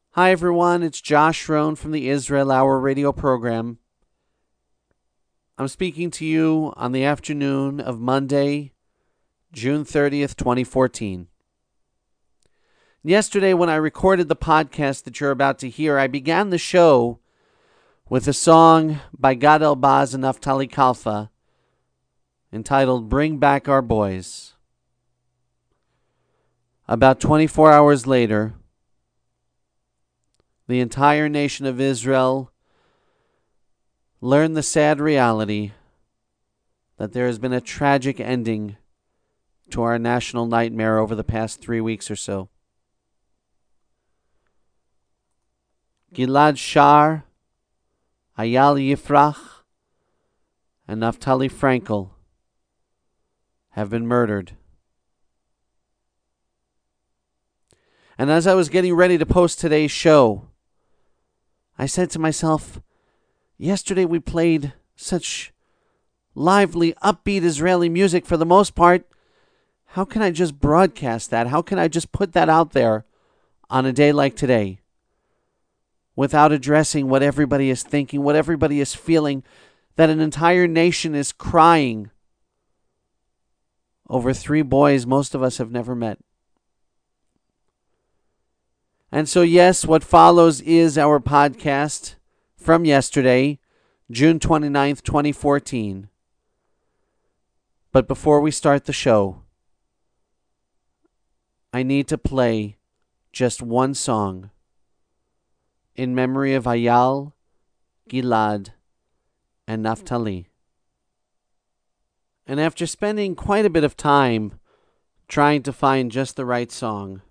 Hi everyone, it's Josh Rohn from the Israel Hour radio program. I'm speaking to you on the afternoon of Monday, June 30th, 2014. Yesterday, when I recorded the podcast that you're about to hear, I began the show with a song by Gad Elbaz and Naftali Kalfa entitled Bring Back Our Boys. About 24 hours later, the entire nation of Israel learned the sad reality that there has been a tragic ending to our national nightmare over the past 3 weeks or so. Gilad Shar, Eyal Yifrach, and Naftali Frankel have been murdered. And as I was getting ready to post today's show, I said to myself, yesterday we played such lively, upbeat Israeli music for the most part. How can I just broadcast that? How can I just put that out there on a day like today without addressing what everybody is thinking, what everybody is feeling, that an entire nation is crying over 3 boys most of us have never met? And so, yes, what follows is our podcast from yesterday, June 29th, 2014. But before we start the show, I need to play just one song in memory of Eyal, Gilad, and Naftali. And after spending quite a bit of time trying to find just the right song,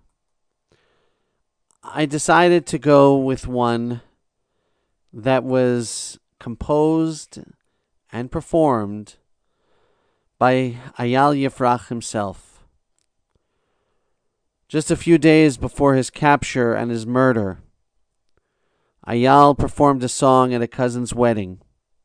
I decided to go with one that was composed and performed by Eyal Yifrach himself. Just a few days before his capture and his murder, Eyal performed a song at a cousin's wedding.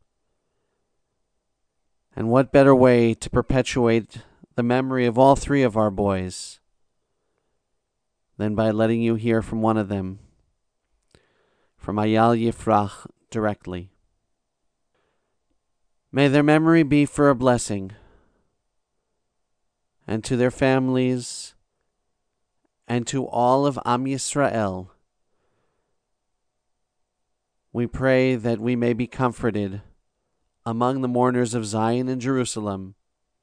And what better way to perpetuate the memory of all 3 of our boys than by letting you hear from one of them, from Eyal Yifrach directly. May their memory be for a blessing, and to their families, and to all of Am Yisrael, we pray that we may be comforted among the mourners of Zion and Jerusalem,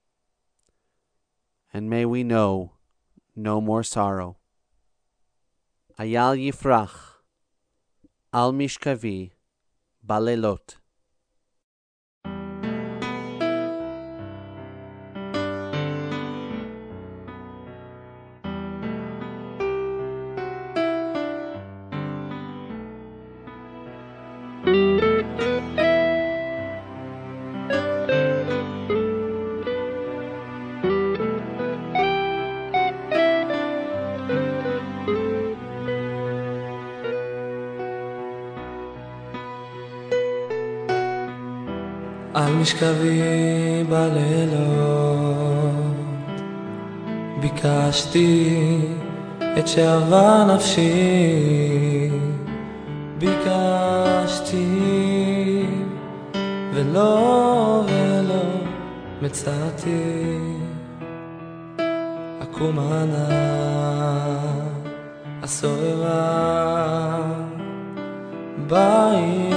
and may we know no more sorrow. Eyal Yifrach, Al Mishkavi, Balelot. על משכבי בלילות ביקשתי את שאהבה נפשי, ביקשתי ולא מצאתי. עקומה נא הסוערה בעיר,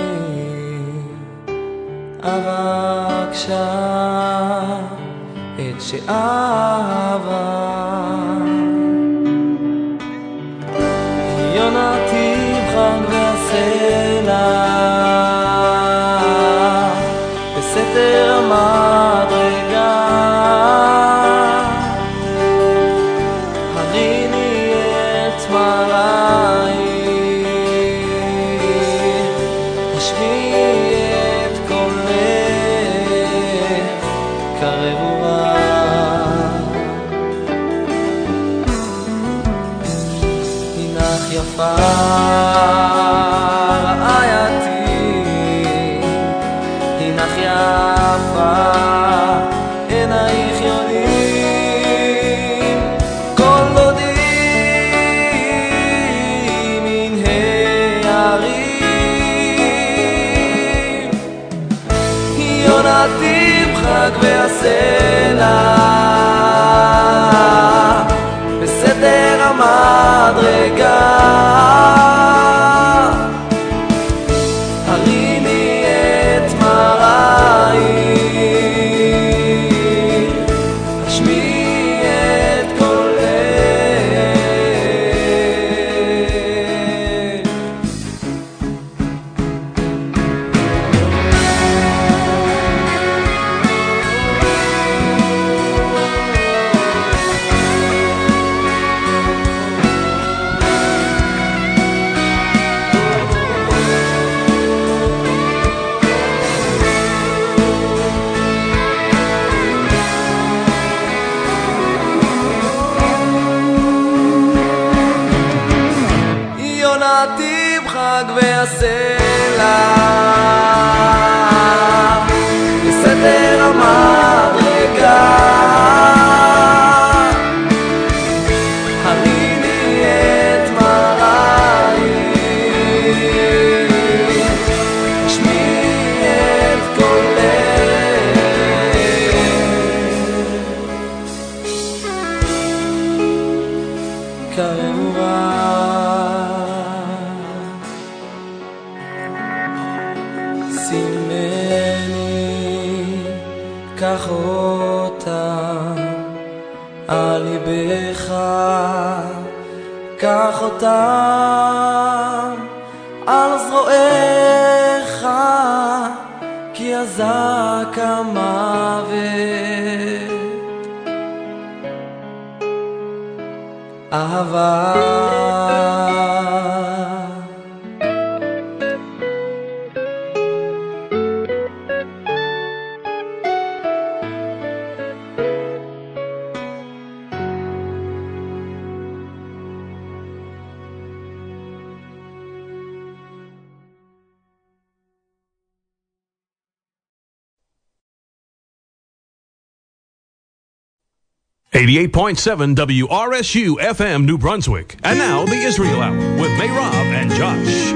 אבקשה את שאהבה. יונתי בחג והסלע בסתר המדרגה, הריני את מראי, השמיעי את קולך, קרב ובא. הנך יפה רעייתי, הנך יפה עינייך יונים, כל דודי מן חג והסלע בסדר המדרגה הריני את מראי השמיעי את חג והסלע בסדר המדרגה הריני את מראי השמיעי את קולך קרבה קח אותה על ליבך, קח אותה על זרועיך, כי אזק המוות אהבה .7 WRSU FM New Brunswick. And now the Israel Hour with Mayrav and Josh.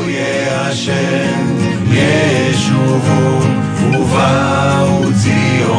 Hashem, Yeshuvon, Uvau Zion.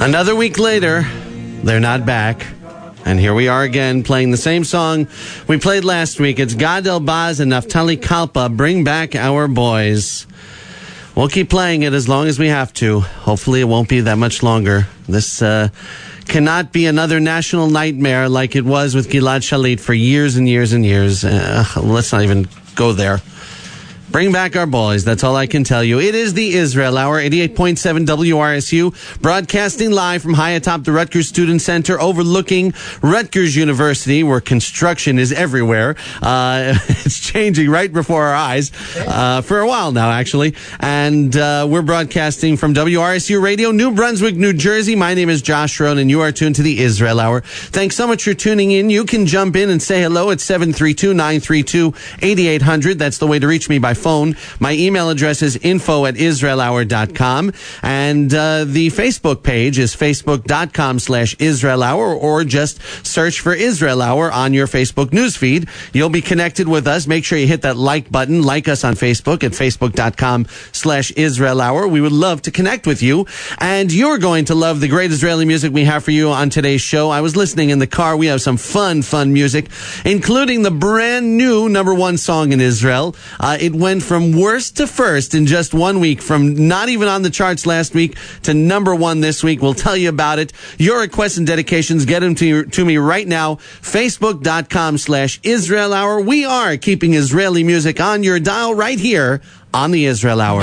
Another week later, they're not back. And here we are again playing the same song we played last week. It's Gad Elbaz and Naftali Kalpa, Bring Back Our Boys. We'll keep playing it as long as we have to. Hopefully it won't be that much longer. This cannot be another national nightmare like it was with Gilad Shalit for years and years and years. Let's not even go there. Bring back our boys. That's all I can tell you. It is the Israel Hour, 88.7 WRSU, broadcasting live from high atop the Rutgers Student Center overlooking Rutgers University, where construction is everywhere. It's changing right before our eyes for a while now, actually. And we're broadcasting from WRSU Radio, New Brunswick, New Jersey. My name is Josh Rohn, and you are tuned to the Israel Hour. Thanks so much for tuning in. You can jump in and say hello at 732-932-8800. That's the way to reach me by phone. My email address is info@israelhour.com, and the Facebook page is facebook.com/IsraelHour, or just search for Israel Hour on your Facebook newsfeed. You'll be connected with us. Make sure you hit that like button. Like us on Facebook at facebook.com/IsraelHour. We would love to connect with you, and you're going to love the great Israeli music we have for you on today's show. I was listening in the car. We have some fun music, including the brand new #1 song in Israel. It went from worst to first in just 1 week, from not even on the charts last week to #1 this week. We'll tell you about it. Your requests and dedications, get them to me right now. Facebook.com/Israel Hour. We are keeping Israeli music on your dial right here on the Israel Hour.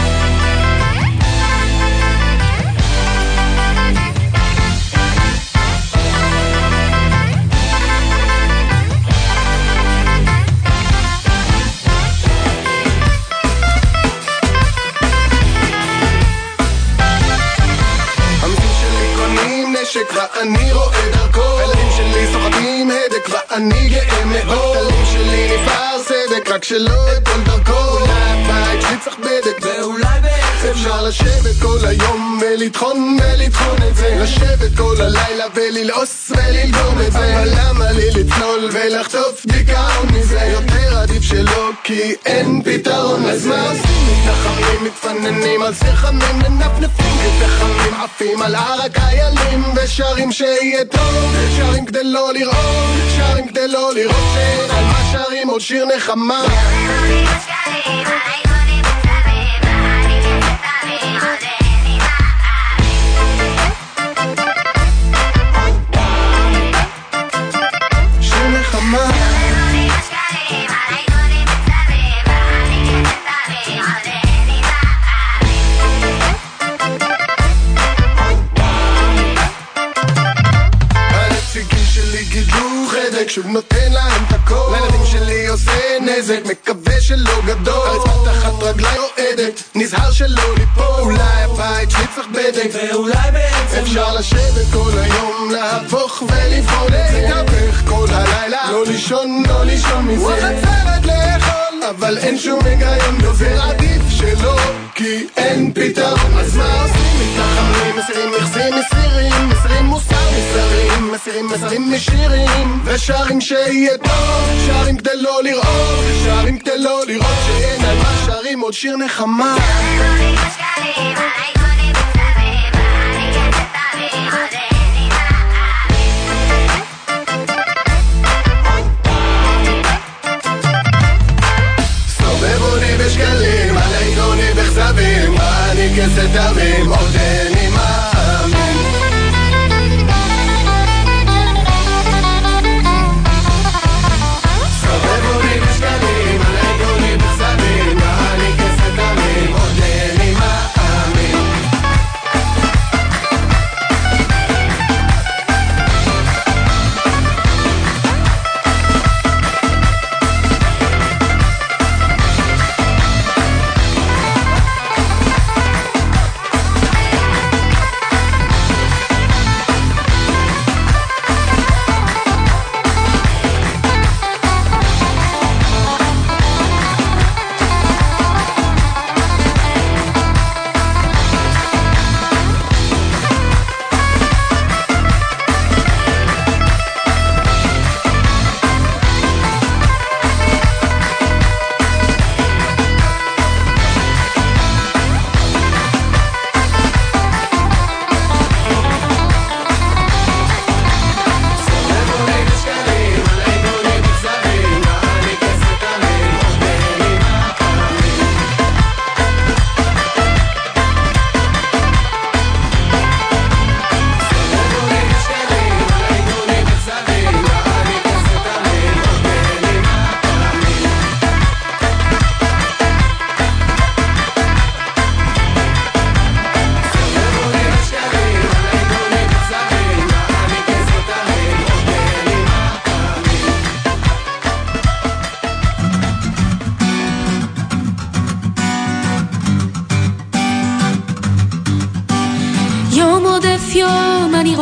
ואני רואה דרכו, הילדים שלי סוחבים הדק ואני גאה מאוד. הילדים שלי נפער סדק רק שלא אפול דרכו. אולי הבית שלי צריך בדק ואולי בעצם אפשר לשבת כל היום ולטחון את זה, לשבת כל הלילה וללעוס וללגום את זה. אבל למה לי לצלול ולחטוף דיכאון מזה? יותר עדיף שלא, כי אין פתרון. אז מה עושים? מתנחמים, מתפננים על סרחמים, מנפנפים כפחמים, עפים על הר הקיילים ושרים שיהיה טוב. שרים כדי לא לראות, שרים כדי לא לראות שאין על מה שרים עוד שיר נחמה. שיר נחמה. שוב נותן להם את הכל, לילדים שלי עושה נזק, מקווה שלא גדול. הרצפה תחת רגלי רועדת, נזהר שלא ליפול. אולי הבית שלי צריך בדק ואולי בעצם אפשר לשבת כל היום, להפוך ולפעול את זה. להתהפך כל הלילה, לא לישון מזה. הוא החצרת לאכול, אבל אין שום היגיון, דובר עדיף שלא, כי אין פתרון. אז מה עושים? מתנחמים, מסירים מכסים, מסירים מוסר, מסירים משירים ושרים שיהיה טוב. שרים כדי לא לראות, שרים כדי לא לראות שאין על מה שרים עוד שיר נחמה. סובבוני בשקלים, עליגוני בכזבים, אני כסת אבים, עוד אני מאמין. סובבוני בשקלים, עליגוני בכזבים, אני כסת אבים, עוד אני מאמין.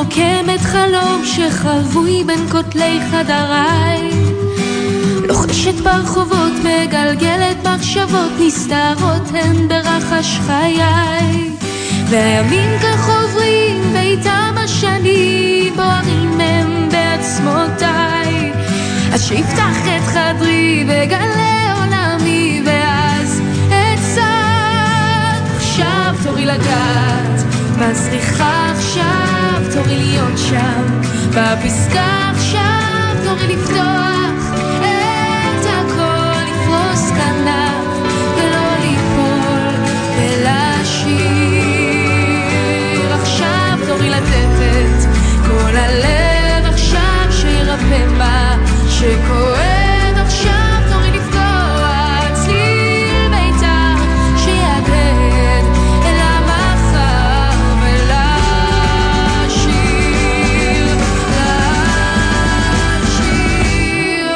רוקמת חלום שחבוי בין כותלי חדריי, לוחשת ברחובות, מגלגלת מחשבות, נסתרות הן ברחש חיי, והימים כך עוברים ואיתם השנים בוערים הם בעצמותיי. אז שיפתח את חדרי וגלה עולמי, ואז אצעק עכשיו תורי לגעת בזריחה, עכשיו תורי להיות שם בפסקה, עכשיו תורי לפתוח את הכל, לפרוס כנף ולא ליפול ולשיר. עכשיו תורי לתת את כל הלב, עכשיו שירפא מה שכואב, עכשיו תורי לפגוע צליל ביתר שיעדד אל המחר ולשיר, לשיר.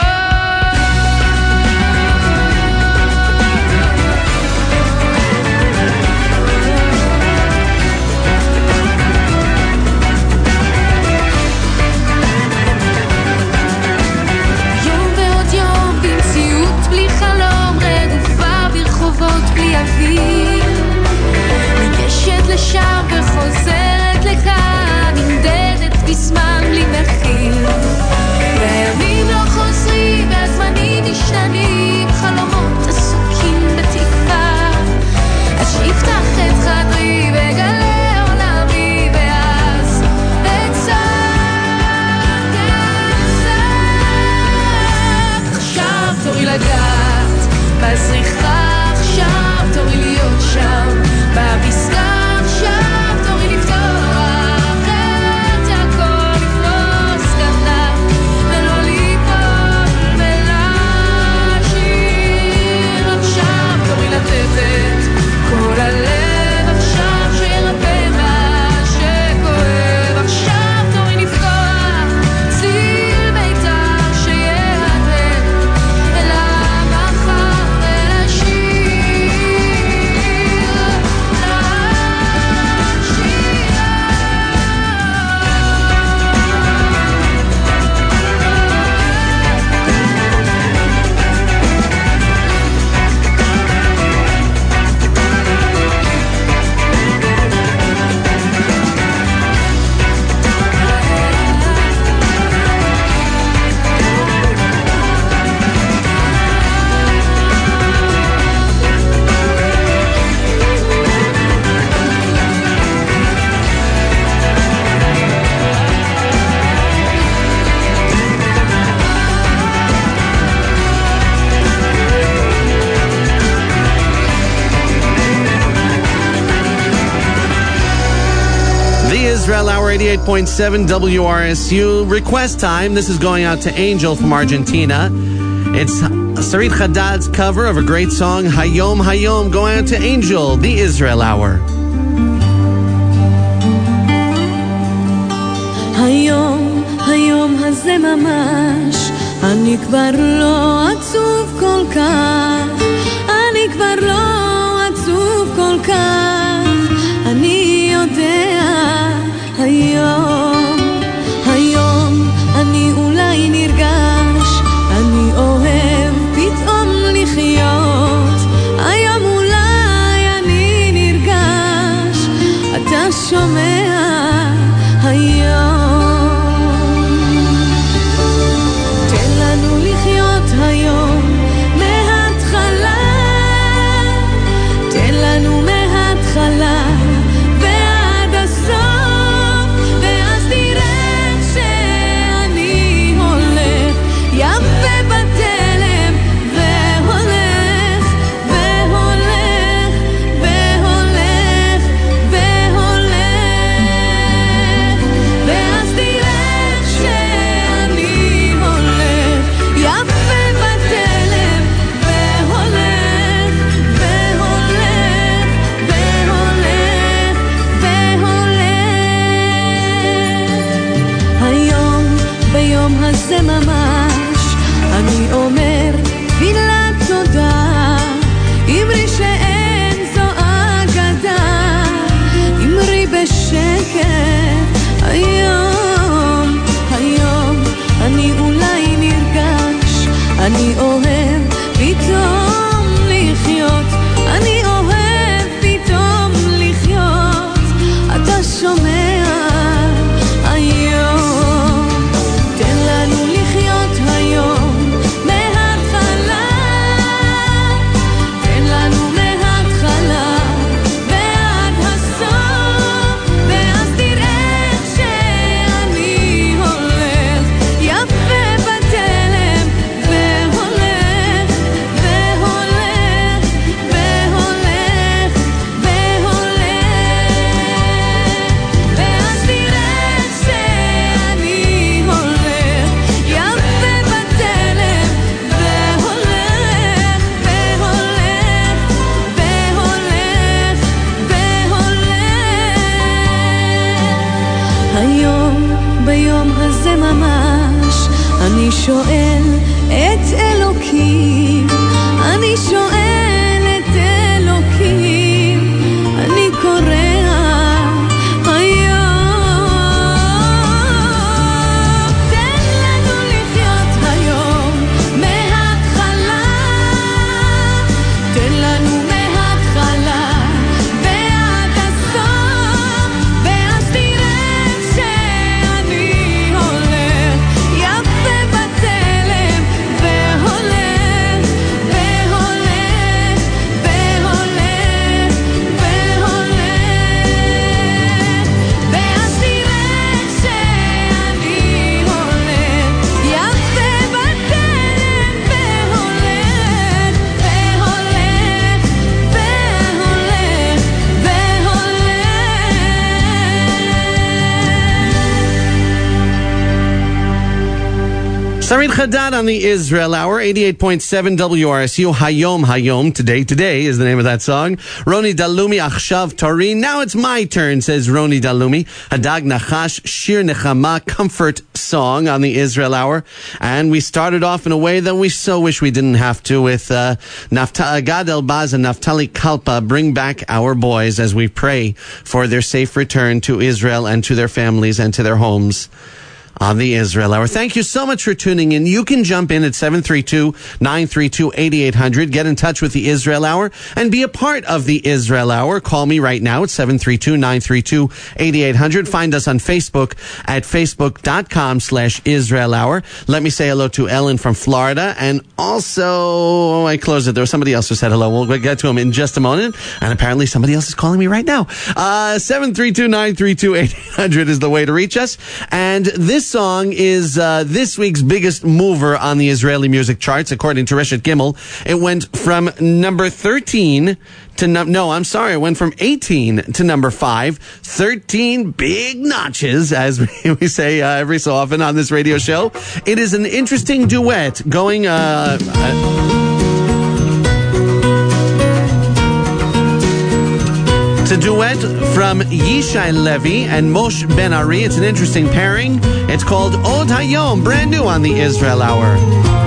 יום ועוד יום במציאות בלי חלום, רדופה ברחובות בלי אוויר, ניגשת לשם וחוזרת לכאן, נמדדת בזמן בלי מחיר, והימים לא חוזרים והזמנים משתנים, חלומות עסוקים בתקווה. אז שיפתח את חדרי וגלה עולמי, ואז אצעק עכשיו תורי לגעת בזריחה, עכשיו תורי להיות שם בפסקה, עכשיו תורי לפתוח את הכל, לפרוס כנף ולא ליפול ולשיר. עכשיו תורי לתת את כל הלב, עכשיו שירפא מה שכואב, עכשיו תורי לפגוע צליל ביתר שיעדד אל המחר ולשיר, Israel Hour 88.7 WRSU. Request time. This is going out to Angel from Argentina. It's Sarit Haddad's cover of a great song, Hayom Hayom, going out to Angel, the Israel Hour. היום, היום הזה ממש, אני כבר לא עצוב כל כך, אני כבר לא עצוב כל כך, אני יודע היום, היום אני אולי נרגש, אני אוהב פתאום לחיות, היום אולי אני נרגש, אתה שומע היום, תן לנו לחיות היום מההתחלה, אני אוהב פתאום לחיות, אני אוהב פתאום לחיות. אתה שומע היום, תן לנו לחיות היום מההתחלה, תן לנו מההתחלה ועד הסוף, ואז תראה שאני הולך יפה בתלם והולך והולך והולך והולך, ואז תראה שאני הולך יפה בתלם והולך והולך והולך והולך. היום ביום הזה ממש אני שואל את אלוקים, אני שואל את אלוקים, אני קורא היום, תן לנו לחיות היום מההתחלה, תן לנו מההתחלה ועד הסוף, ואז תראה שאני הולך יפה בתלם והולך והולך והולך והולך, ואז תראה שאני הולך יפה בתלם והולך והולך והולך. Sarit Haddad on the Israel Hour, 88.7 WRSU. Hayom, Hayom. Today is the name of that song. Roni Dalumi, Achshav Tori. Now it's my turn, says Roni Dalumi. Hadag Nachash, Shir Nechama, comfort song on the Israel Hour. And we started off in a way that we so wish we didn't have to, with Gad Elbaz and Naftali Kalpa, Bring Back Our Boys, as we pray for their safe return to Israel and to their families and to their homes on the Israel Hour. Thank you so much for tuning in. You can jump in at 732-932-8800. Get in touch with the Israel Hour and be a part of the Israel Hour. Call me right now at 732-932-8800. Find us on Facebook at facebook.com/Israel Hour. Let me say hello to Ellen from Florida. And also, I closed it. There was somebody else who said hello. We'll get to him in just a moment. And apparently somebody else is calling me right now. 732-932-8800 is the way to reach us. And this song is this week's biggest mover on the Israeli music charts, according to Reshet Gimel. It went from number 13 to it went from 18 to number 5. 13 big notches, as we say every so often on this radio show. It is an interesting duet going It's a duet from Yishai Levi and Moshe Ben Ari. It's an interesting pairing. It's called Od Hayom, brand new on the Israel Hour.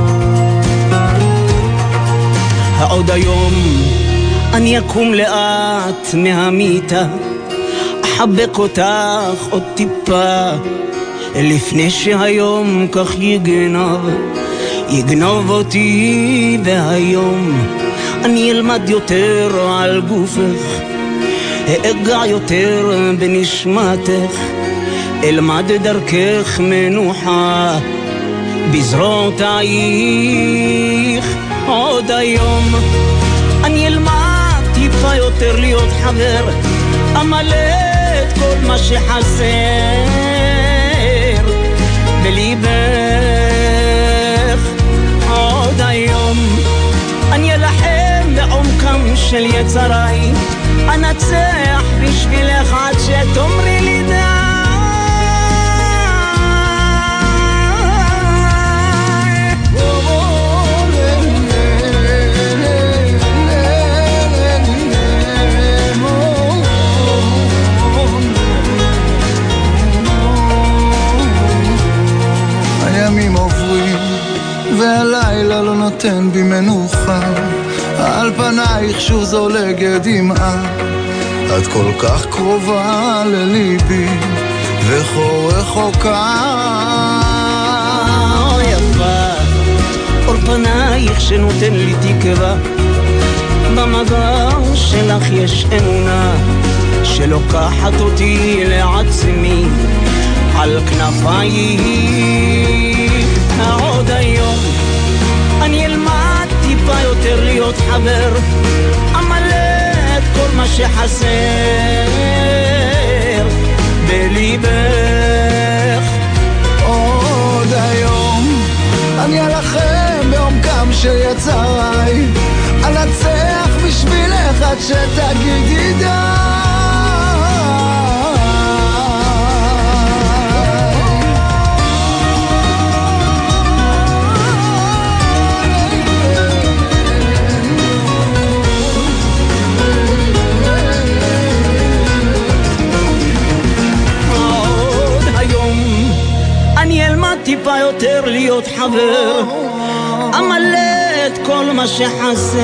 עוד היום אני אקום לאט מהמיטה, אחבק אותך עוד טיפה, לפני שהיום כך יגנוב אותי, והיום אני אלמד יותר על גופך, אגע יותר בנשמתך, אלמד דרכך מנוחה בזרועותייך. עוד היום אני אלמד טיפה יותר להיות חבר, אמלא את כל מה שחסר בליבך. עוד היום אני אלחם בעומקם של יצריי, אנצח בשבילך עד שתאמרי לי די. הימים עוברים והלילה לא נותן בי מנוחה, על פנייך שוב זולגת דמעה, את כל כך קרובה לליבי וכה רחוקה. יפה אור פנייך שנותן לי תקווה. במגע שלך יש אמונה שלוקחת אותי לעצמי על כנפיים. עוד היום אני אלמד טיפה יותר להיות חבר, אמלא את כל מה שחסר בליבך. עוד היום אני אלחם בעומקם של יצריי, אנצח בשבילך עד שתגידי די. אני אלמד טיפה יותר להיות חבר, אמלא את כל מה שחסר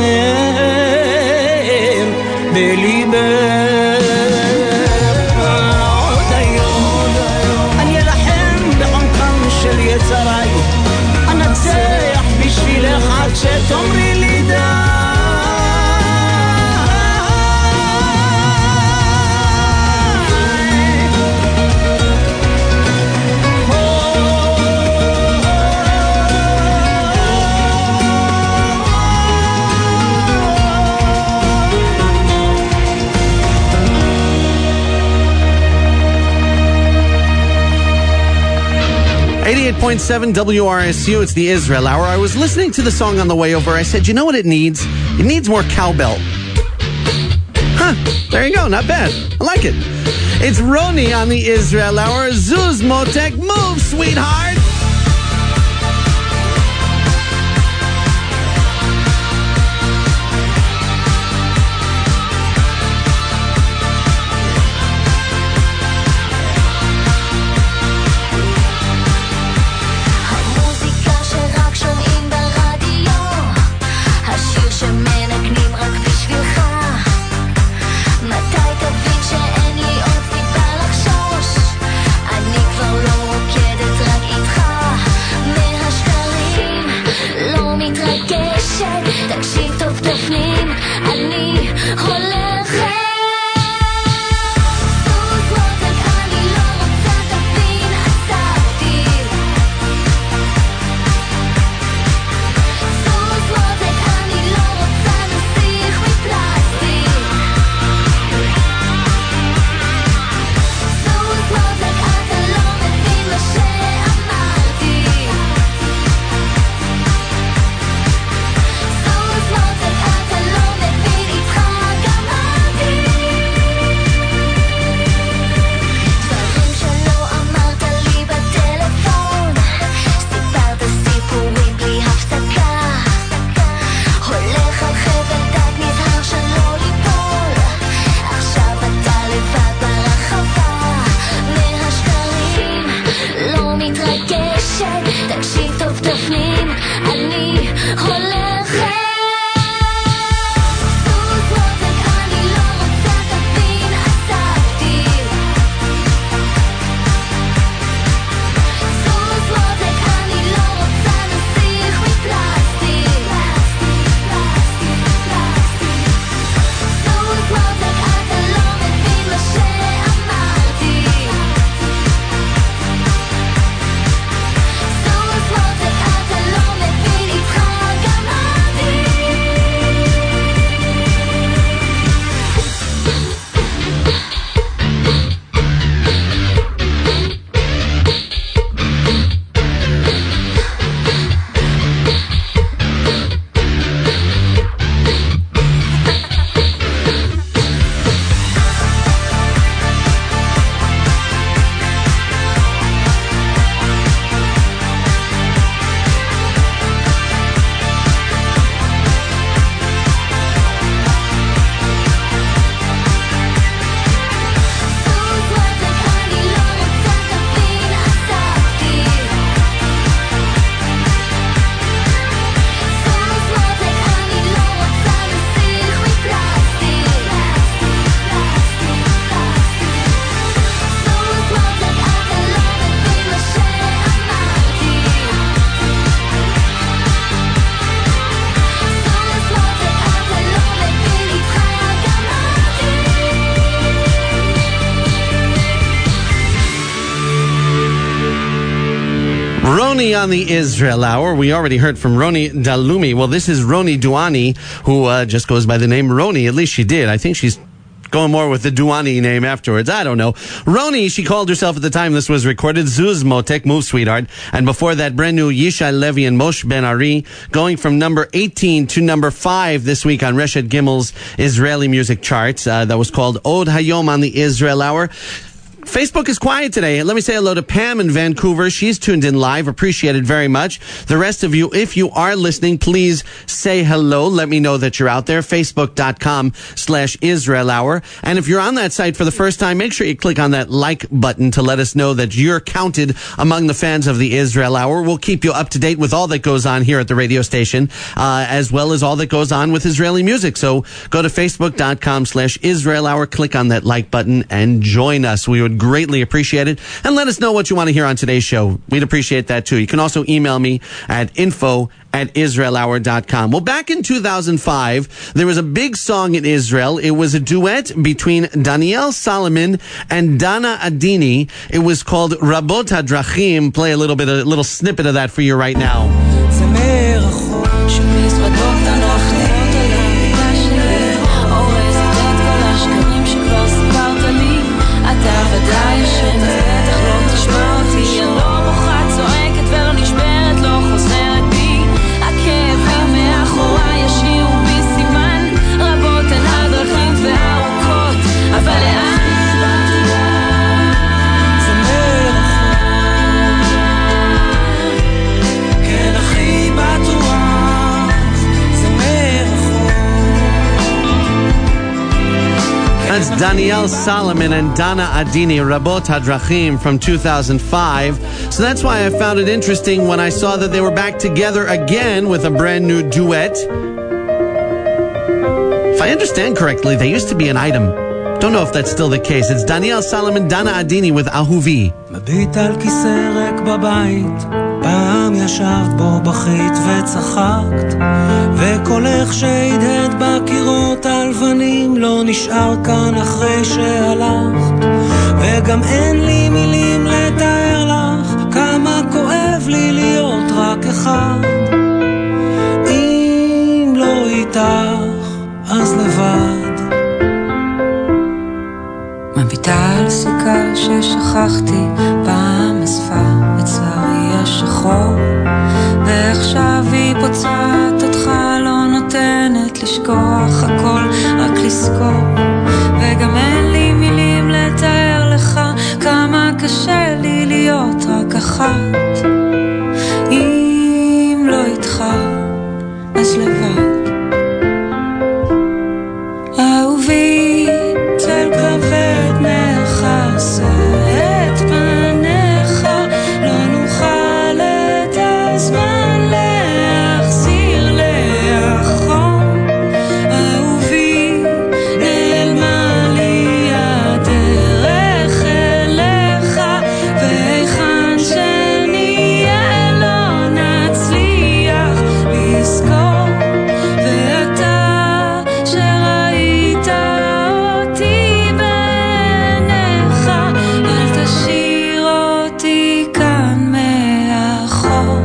בליבך. עוד היום אני אלחם בעומקם של יצריי, אנצח בשבילך עד שתאמרי לי די. .7 WRSU, it's the Israel Hour. I was listening to the song on the way over. I said, you know what it needs? It needs more cowbell. Huh, there you go, not bad. I like it. It's Roni on the Israel Hour. Zuz Motek, move, sweetheart! שאין לי עוד סיבה לחשוש, אני כבר לא רוקדת רק איתך. Roni on the Israel Hour. We already heard from Roni Dalumi. Well, this is Roni Duani, who just goes by the name Roni. At least she did. I think she's going more with the Duani name afterwards. I don't know. Roni, she called herself at the time this was recorded. Zuz Motek, Move Sweetheart. And before that, brand new Yishai Levi and Moshe Ben Ari, going from number 18 to number 5 this week on Reshet Gimmel's Israeli music charts. That was called Od Hayom on the Israel Hour. Facebook is quiet today. Let me say hello to Pam in Vancouver. She's tuned in live. Appreciate it very much. The rest of you, if you are listening, please say hello. Let me know that you're out there. Facebook.com/Israel Hour. And if you're on that site for the first time, make sure you click on that like button to let us know that you're counted among the fans of the Israel Hour. We'll keep you up to date with all that goes on here at the radio station, as well as all that goes on with Israeli music. So go to Facebook.com/Israel Hour, click on that like button, and join us. We would greatly appreciate it. And let us know what you want to hear on today's show. We'd appreciate that too. You can also email me at info@israelhour.com. Well, back in 2005, there was a big song in Israel. It was a duet between Daniel Solomon and Dana Adini. It was called Rabot HaDrachim. Play a little snippet of that for you right now. ודאי ישן, בטח לא תשמע אותי, אני לא בוכה, צועקת ולא נשברת, לא חוזרת בי, הכאבים מאחורי ישירו בי סימן, רבות הן הדרכים וארוכות, אבל לאן זה מרחוק, כן הכי בטוח, זה מרחוק. That's Daniel Solomon and Dana Adini, Rabot HaDrachim from 2005. So that's why I found it interesting when I saw that they were back together again with a brand new duet. If I understand correctly, they used to be an item. Don't know if that's still the case. It's Daniel Solomon, Dana Adini with Ahuvi. מביט על כיסא ריק בבית, פעם ישבת בו בכית וצחקת, וקולך שהדהד בקירות הלבנים לא נשאר כאן אחרי שהלכת, וגם אין לי מילים לתאר לך כמה כואב לי להיות רק אחד. אם לא איתך אז לבד. מביטה על סיכה ששכחתי, פעם אספה בצווארי השחור, ועכשיו היא פוצעת אותך, לא נותנת לשכוח הכל, רק לזכור, וגם אין לי מילים לתאר לך כמה קשה לי להיות רק אחת. אם לא איתך אז לבד. אהובי, צל כבד מכסה את פניך, לא נוכל את הזמן להחזיר לאחור. אהובי, נעלמה לי הדרך אליך, והיכן שנהיה לא נצליח לזכור. ואתה שראית אותי בעיניך, אל תשאיר אותי כאן מאחור.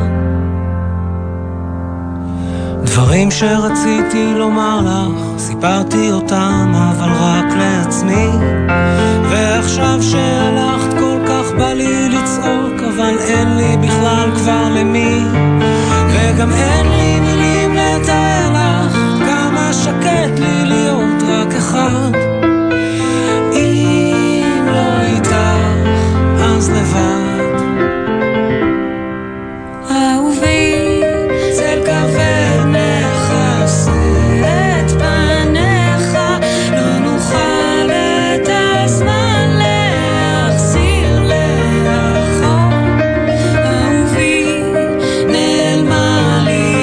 דברים שרציתי לומר לך, סיפרתי אותם אבל רק לעצמי, ועכשיו שהלכת כל כך בא לי לצעוק, אבל אין לי בכלל כבר למי, וגם אין לי מילים לתאר לך כמה שקט לי להיות רק אחד. אם לא איתך אז לבד. אהובי, צל כבד מכסה את פניך, לא נוכל את הזמן להחזיר לאחור. אהובי, נעלמה לי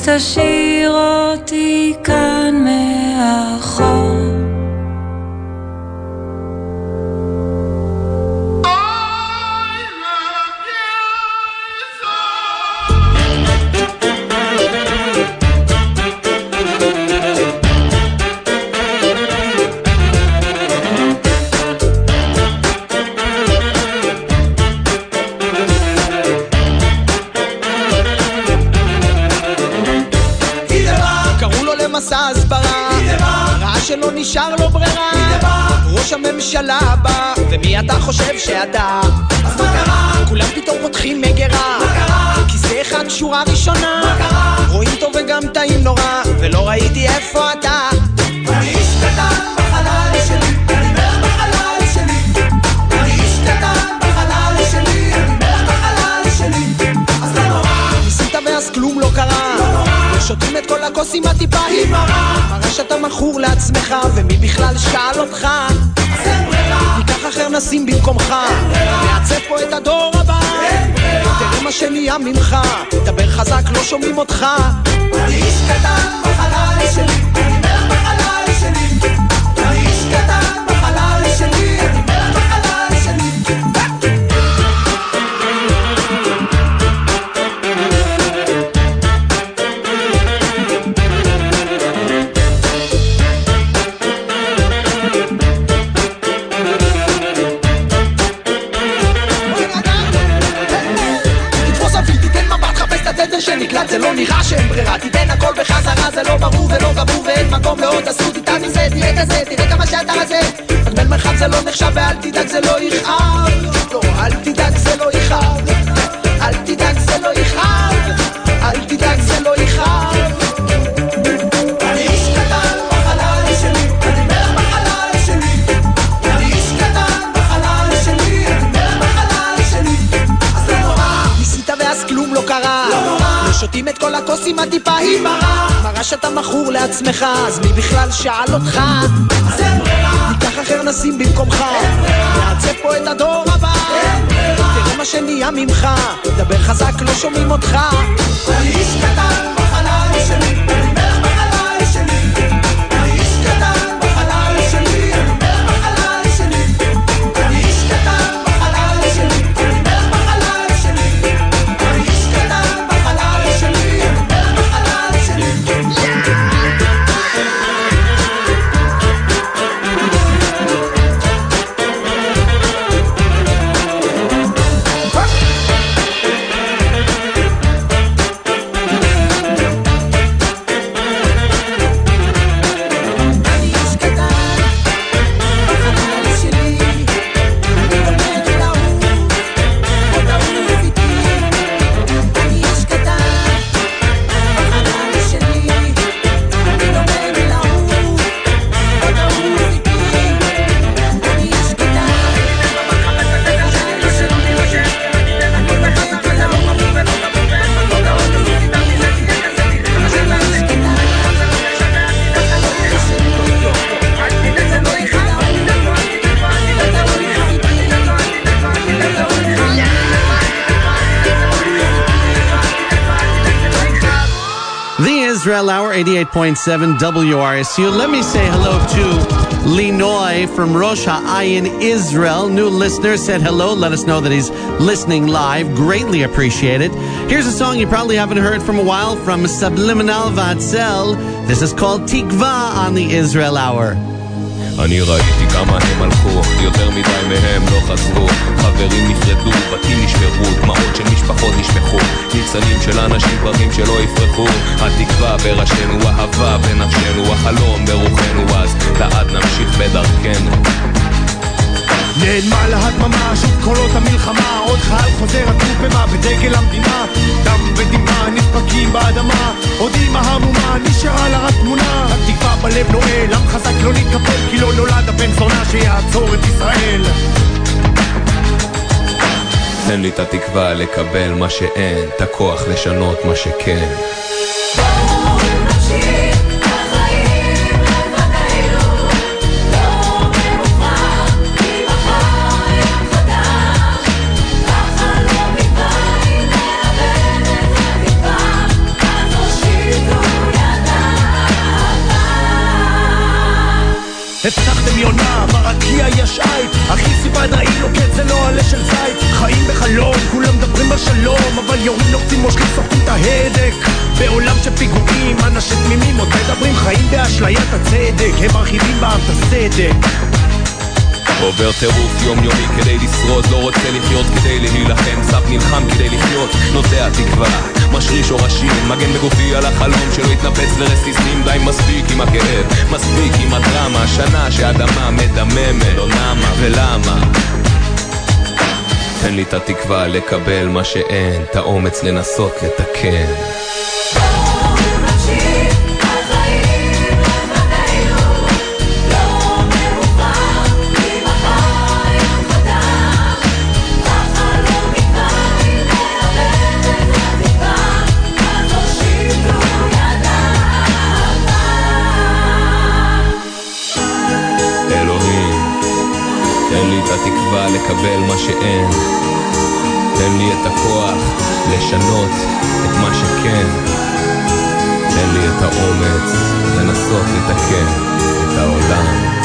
תשאיר אותי כאן מאחור. שלא נשאר לו ברירה, ראש הממשלה הבא, ומי אתה חושב שאתה? אז מה קרה? כולם פתאום פותחים מגרה, מה קרה? כיסא אחד שורה ראשונה, מה קרה? רואים טוב וגם טעים נורא, ולא ראיתי איפה אתה. אני איש קטן בחלל שלי, אני מלך בחלל שלי, אני איש קטן בחלל שלי, אני מלך בחלל שלי. אז לא נורא, ניסית ואז כלום לא קרה, לא נורא, שותים את כל הכוס עם הטיפה היא מרה, מראה שאתה מכור לעצמך, ומי בכלל שאל אותך? אז אין ברירה, ניקח אחר נשים במקומך, נעצב פה את הדור הבא, תראה מה שנהיה ממך, דבר חזק לא שומעים אותך. אני איש קטן בחלל שלי, אני מלך בחלל שלי, אני איש קטן בחלל שלי, אני מלך בחלל שלי. שנקלט זה לא נראה שאין ברירה, תיתן הכל בחזרה, זה לא ברור ולא גבור ואין מקום לעוד עשו, תיתן מזה, תראה כזה, תראה כמה שאתה רזה, מגבל מרחב זה לא נחשב ואל תדאג זה לא יכאב, לא, אל תדאג זה לא יכאב, אל תדאג זה לא יכאב, אל תדאג זה לא יכאב. אני איש קטן בחלל שלי, אני מלך בחלל שלי, אני איש קטן בחלל שלי, אני מלך בחלל שלי. אז לא נורא, ניסית ואז כלום לא קרה, לא נורא, שותים את כל הכוס עם הטיפה היא מרה, מראה שאתה מכור לעצמך, אז מי בכלל שאל אותך? אז אין ברירה, ניקח אחר נשים במקומך, נעצב פה את הדור הבא, תראה מה שנהיה ממך, דבר חזק לא שומעים אותך. אני איש קטן בחלל שלי, אני מלך בחלל שלי, אני איש קטן בחלל שלי, אני מלך בחלל שלי, אני איש קטן בחלל שלי, אני מלך בחלל שלי, אני איש קטן בחלל שלי, אני מלך בחלל שלי. Israel Hour, 88.7 WRSU. Let me say hello to Linoy from Rosh Ha'ayin, Israel. New listener said hello. Let us know that he's listening live. Greatly appreciate it. Here's a song you probably haven't heard from a while from Subliminal Vatzel. This is called Tikva on the Israel Hour. אני ראיתי כמה הם הלכו, יותר מדי מהם לא חזרו, חברים נפרדו, בתים נשמרו, דמעות של משפחות נשמחו, ניצלים של אנשים פרחים שלא יפרחו, התקווה בראשנו, אהבה בנפשנו, החלום ברוחנו, אז לעד נמשיך בדרכנו. נעלמה להדממה, שוב קולות המלחמה, עוד חייל חוזר עטוף במה בדגל המדינה, דם ודמעה נדפקים באדמה, עוד אמא המומה נשארה לה רק תמונה, התקווה בלב נועל, עם חזק לא נתקפל, כי לא נולד הבן זונה שיעצור את ישראל. תן לי את התקווה לקבל מה שאין, את הכוח לשנות מה שכן. הבטחתם יונה, ברקיע יש עייף, אחי סיפד ראינו קץ זה לא עלה של זית. חיים בחלום, כולם מדברים על שלום, אבל יורים נוחצים מושכים סוחקים את ההדק. בעולם של פיגועים, אנשים תמימים עוד מדברים, חיים באשליית הצדק, הם מרחיבים בעם את הסדק. עובר טירוף יומיומי כדי לשרוד, לא רוצה לחיות כדי להילחם, סף נלחם כדי לחיות, נוטע תקווה, משריש שורשים, מגן בגופי על החלום שלא יתנפץ לרסיסים. די מספיק עם הכאב, מספיק עם הדרמה, שנה שהאדמה מדממת, לא נמה ולמה. תן לי את התקווה לקבל מה שאין, את האומץ לנסות לתקן. התקווה לקבל מה שאין, תן לי את הכוח לשנות את מה שכן, תן לי את האומץ לנסות לתקן את העולם.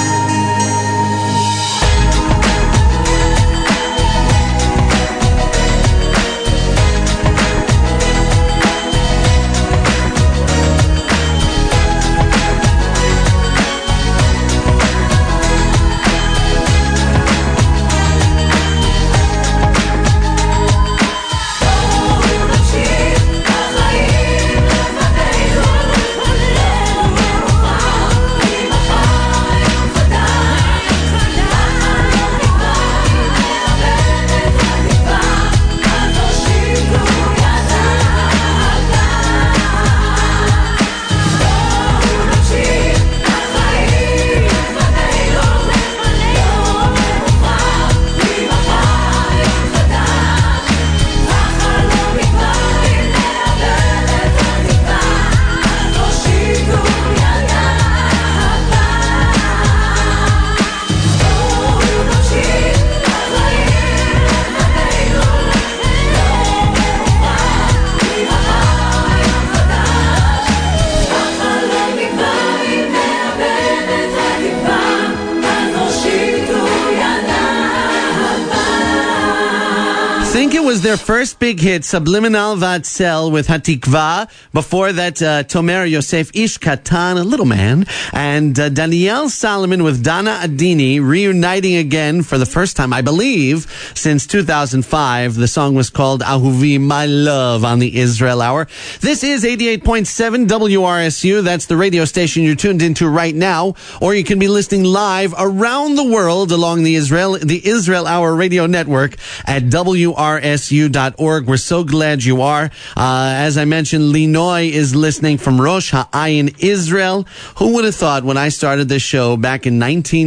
Their first big hit, Subliminal Vatzel with Hatikva. Before that, Tomer Yosef Ish Katan, a little man, and Danielle Solomon with Dana Adini reuniting again for the first time, I believe, since 2005. The song was called Ahuvi, My Love, on the Israel Hour. This is 88.7 WRSU. That's the radio station you're tuned into right now, or you can be listening live around the world along the Israel Hour radio network at WRSU.org. We're so glad you are. As I mentioned, Linoy is listening from Rosh Ha'ayin, Israel. Who would have thought when I started this show back in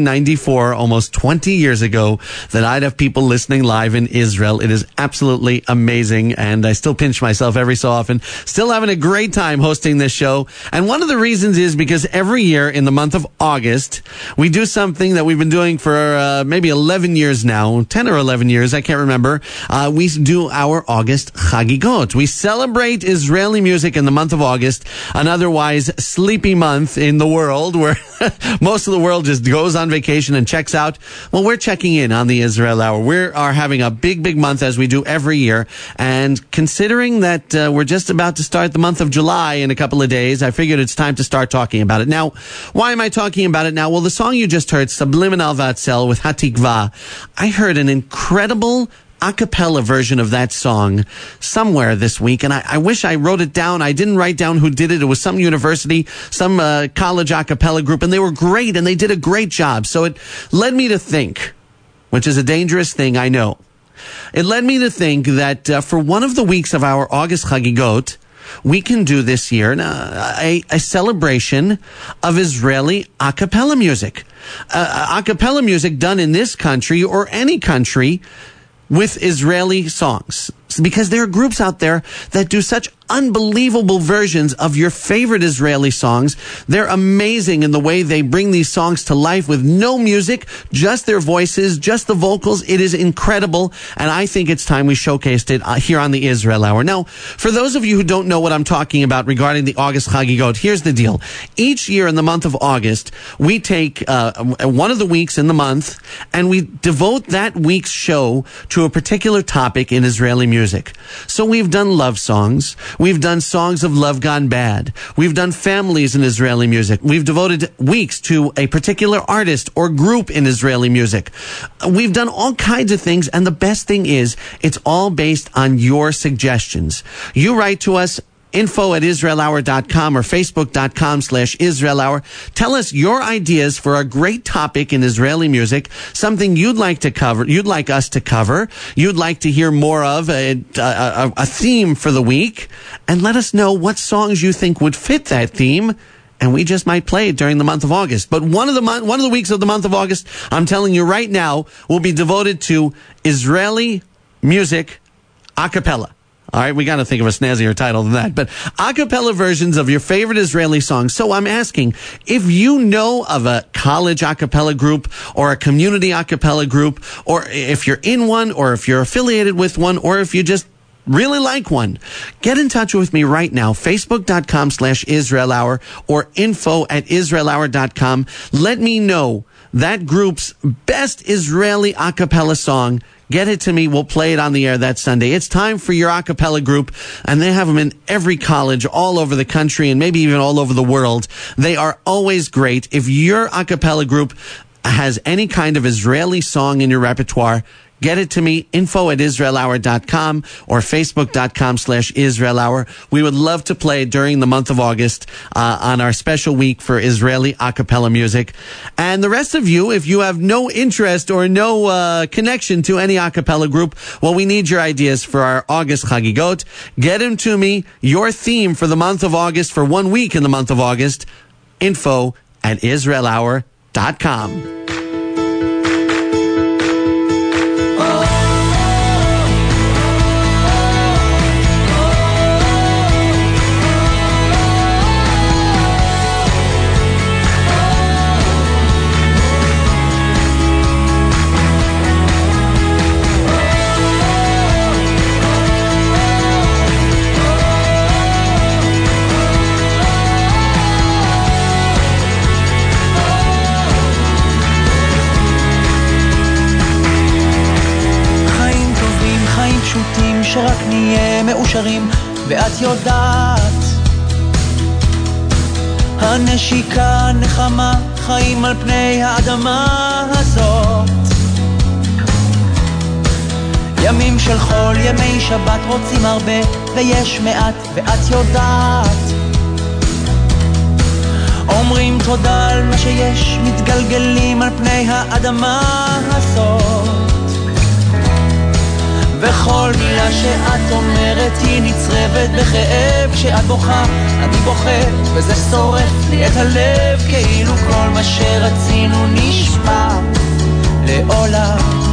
1994, almost 20 years ago, that I'd have people listening live in Israel? It is absolutely amazing, and I still pinch myself every so often. Still having a great time hosting this show. And one of the reasons is because every year in the month of August, we do something that we've been doing for maybe 11 years now, 10 or 11 years, I can't remember. We do our August Chagigot. We celebrate Israeli music in the month of August, an otherwise sleepy month in the world where most of the world just goes on vacation and checks out. Well, we're checking in on the Israel Hour. We are having a big, big month as we do every year. And considering that we're just about to start the month of July in a couple of days, I figured it's time to start talking about it. Now, why am I talking about it now? Well, the song you just heard, Subliminal Vatzel with Hatikva, I heard an incredible a cappella version of that song somewhere this week, and I wish I wrote it down. I didn't write down who did it. It was some university, some college a cappella group, and they were great, and they did a great job. So it led me to think, which is a dangerous thing, I know. It led me to think that for one of the weeks of our August Chagigot, we can do this year a celebration of Israeli a cappella music. A cappella music done in this country or any country with Israeli songs. Because there are groups out there that do such unbelievable versions of your favorite Israeli songs. They're amazing in the way they bring these songs to life with no music, just their voices, just the vocals. It is incredible, and I think it's time we showcased it here on the Israel Hour. Now, for those of you who don't know what I'm talking about regarding the August Chagigot, here's the deal. Each year in the month of August, we take one of the weeks in the month, and we devote that week's show to a particular topic in Israeli music. So we've done love songs. We've done songs of love gone bad. We've done families in Israeli music. We've devoted weeks to a particular artist or group in Israeli music. We've done all kinds of things, and the best thing is it's all based on your suggestions. You write to us, info@israelhour.com or facebook.com/israelhour. Tell us your ideas for a great topic in Israeli music, something you'd like to cover, you'd like us to cover, you'd like to hear more of, a theme for the week, and let us know what songs you think would fit that theme, and we just might play it during the month of August. But one of the weeks of the month of August, I'm telling you right now, will be devoted to Israeli music a cappella. All right, we got to think of a snazzier title than that. But a cappella versions of your favorite Israeli songs. So I'm asking, if you know of a college a cappella group or a community a cappella group, or if you're in one, or if you're affiliated with one, or if you just really like one, get in touch with me right now, facebook.com/Israel Hour or info@israelhour.com. Let me know that group's best Israeli a cappella song. Get it to me. We'll play it on the air that Sunday. It's time for your a cappella group, and they have them in every college all over the country and maybe even all over the world. They are always great. If your a cappella group has any kind of Israeli song in your repertoire, get it to me, info@israelhour.com or facebook.com/Israel Hour. We would love to play during the month of August on our special week for Israeli a cappella music. And the rest of you, if you have no interest or no connection to any a cappella group, well, we need your ideas for our August Chagigot. Get them to me, your theme for the month of August, for 1 week in the month of August, info@israelhour.com. שרק נהיה מאושרים, ואת יודעת, הנשיקה נחמה, חיים על פני האדמה הזאת. ימים של חול, ימי שבת, רוצים הרבה ויש מעט, ואת יודעת, אומרים תודה על מה שיש, מתגלגלים על פני האדמה הזאת. וכל מילה שאת אומרת היא נצרבת בכאב, כשאת בוכה אני בוכה וזה שורף לי את הלב, כאילו כל מה שרצינו נשמע לעולם,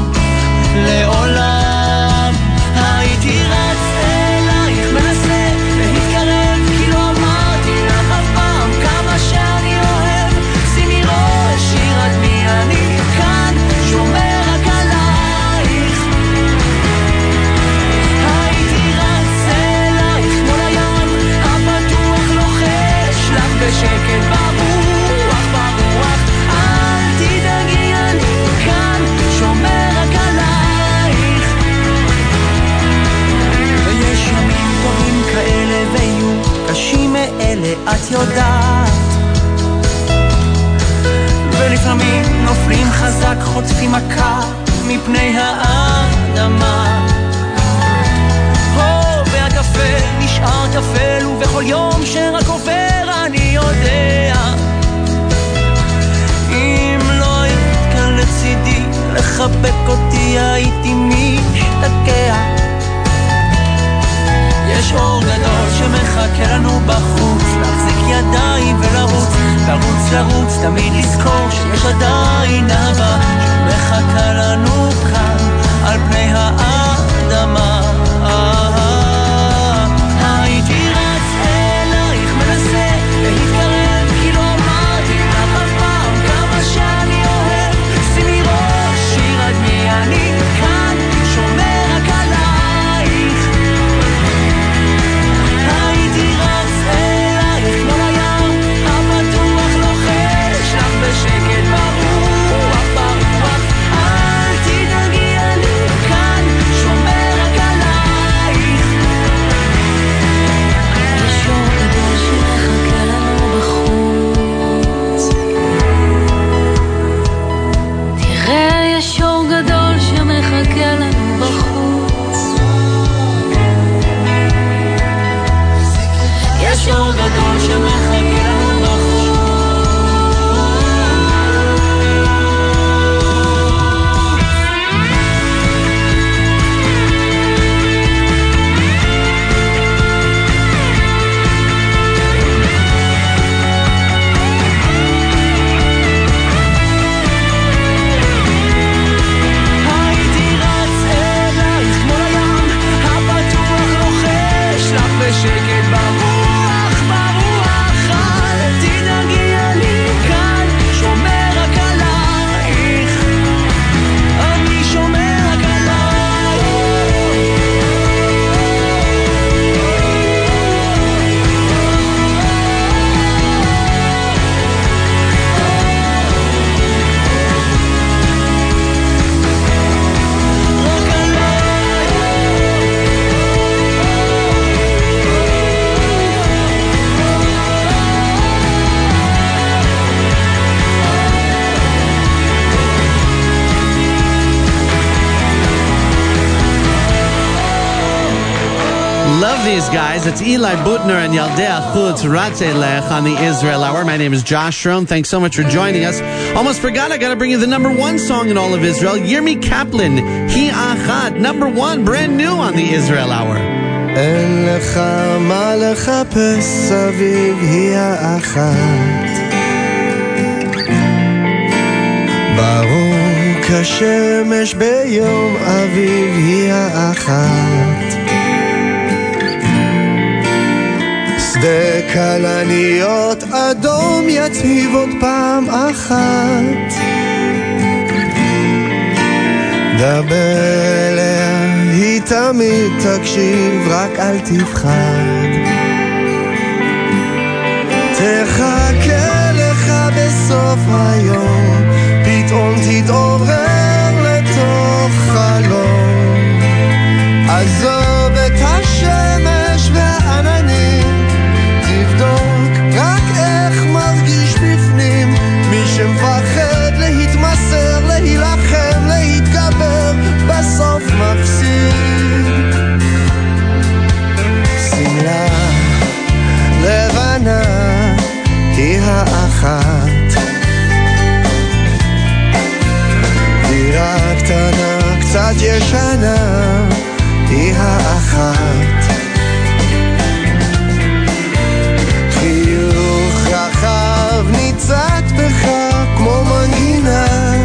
לעולם. הייתי רץ אלייך מנסה להתקרב, כי לא אמרתי לך אף פעם כמה שאני אוהב. שימי ראש שירת מי אני כאן שומר רק עלייך. הייתי רץ אלייך מול הים הפתוח לוחש לך בשקט ברוח ברוח. אל תדאגי אני כאן שומר רק עלייך. ויש ימים טובים כאלה ויהיו קשים מאלה את יודעת, ולפעמים נופלים חזק חוטפים מכה מפני האדמה. והקפה נשאר כפל, ובכל יום שרק עובר אני יודע, אם לא היית כאן לצידי לחבק אותי הייתי משתקע. יש אור גדול שמחכה לנו בחוץ, להחזיק ידיים ולרוץ, לרוץ לרוץ, תמיד לזכור שיש עדיין אהבה שמחכה לנו כאן על פני האדמה. הייתי Love these guys. It's Eli Butner and Yaldei Achutz Ratzelech on the Israel Hour. My name is Josh Schroen. Thanks so much for joining us. Almost forgot, I got to bring you the number one song in all of Israel. Yirmi Kaplan, Hi Achat, number one, brand new on the Israel Hour. אין לך מה לחפש סביב, היא האחת. ברור כשמש ביום אביב, היא האחת. שדה כלניות אדום יציב עוד פעם אחת. דבר אליה, היא תמיד תקשיב, רק אל תפחד. תחכה לך בסוף היום, פתאום תתעורר לתוך חלום. עזוב את השמש והעננים, תבדוק רק איך מרגיש בפנים. מי שמפחד להתמסר, להילחם, להתגבר, בסוף מפסיד. סמלה לבנה היא האחת, דירה קטנה קצת ישנה היא האחת. חיוך רחב ניצת בך כמו מנגינה,